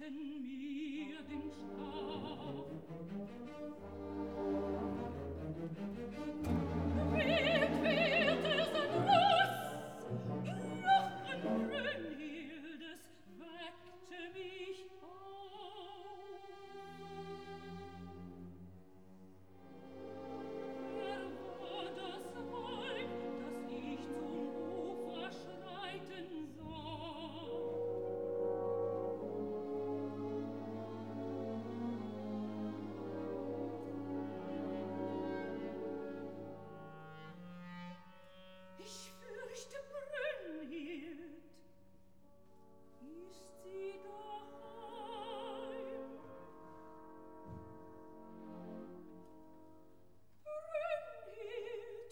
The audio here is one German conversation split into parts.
mir den Stab. Weht es an Ross, Lachen Brünnhildes weckte mich auf. Wer war das Weib, das ich zum Ufer schreiten sah? Ich fürchte Brünnhild. Ist sie daheim? Brünnhild,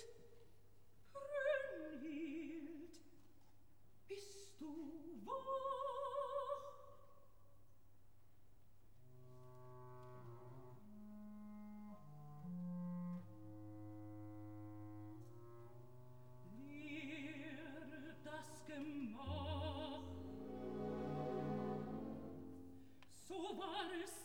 Brünnhild, bist du wach? Leer das Gemach, so war es